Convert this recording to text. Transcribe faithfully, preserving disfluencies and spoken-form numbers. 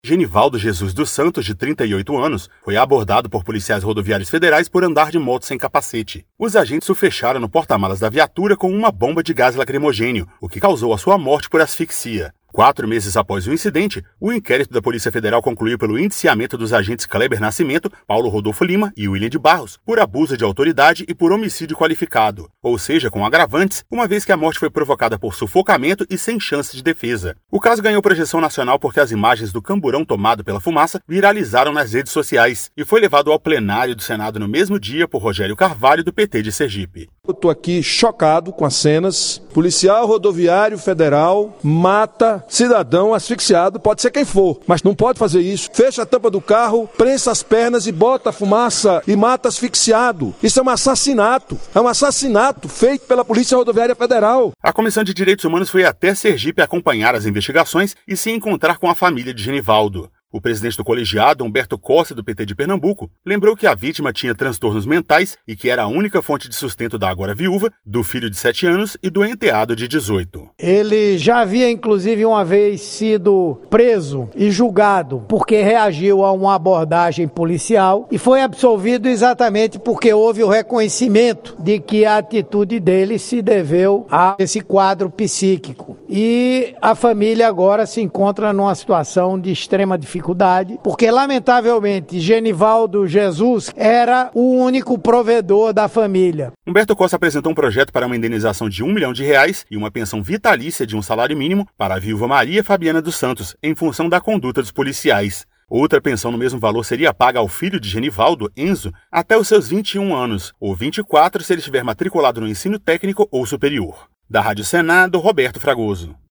Genivaldo Jesus dos Santos, de trinta e oito anos, foi abordado por policiais rodoviários federais por andar de moto sem capacete. Os agentes o fecharam no porta-malas da viatura com uma bomba de gás lacrimogênio, o que causou a sua morte por asfixia. Quatro meses após o incidente, o inquérito da Polícia Federal concluiu pelo indiciamento dos agentes Kleber Nascimento, Paulo Rodolfo Lima e William de Barros, por abuso de autoridade e por homicídio qualificado, ou seja, com agravantes, uma vez que a morte foi provocada por sufocamento e sem chance de defesa. O caso ganhou projeção nacional porque as imagens do camburão tomado pela fumaça viralizaram nas redes sociais e foi levado ao plenário do Senado no mesmo dia por Rogério Carvalho, do P T de Sergipe. Eu estou aqui chocado com as cenas. Policial rodoviário federal mata cidadão asfixiado, pode ser quem for, mas não pode fazer isso. Fecha a tampa do carro, prensa as pernas e bota a fumaça e mata asfixiado. Isso é um assassinato. É um assassinato feito pela Polícia Rodoviária Federal. A Comissão de Direitos Humanos foi até Sergipe acompanhar as investigações e se encontrar com a família de Genivaldo. O presidente do colegiado, Humberto Costa, do P T de Pernambuco, lembrou que a vítima tinha transtornos mentais e que era a única fonte de sustento da agora viúva, do filho de sete anos e do enteado de dezoito. Ele já havia, inclusive, uma vez sido preso e julgado porque reagiu a uma abordagem policial e foi absolvido exatamente porque houve o reconhecimento de que a atitude dele se deveu a esse quadro psíquico. E a família agora se encontra numa situação de extrema dificuldade. Dificuldade, porque lamentavelmente Genivaldo Jesus era o único provedor da família. Humberto Costa apresentou um projeto para uma indenização de um milhão de reais e uma pensão vitalícia de um salário mínimo para a viúva Maria Fabiana dos Santos, em função da conduta dos policiais. Outra pensão no mesmo valor seria paga ao filho de Genivaldo, Enzo, até os seus vinte e um anos, ou vinte e quatro se ele estiver matriculado no ensino técnico ou superior. Da Rádio Senado, Roberto Fragoso.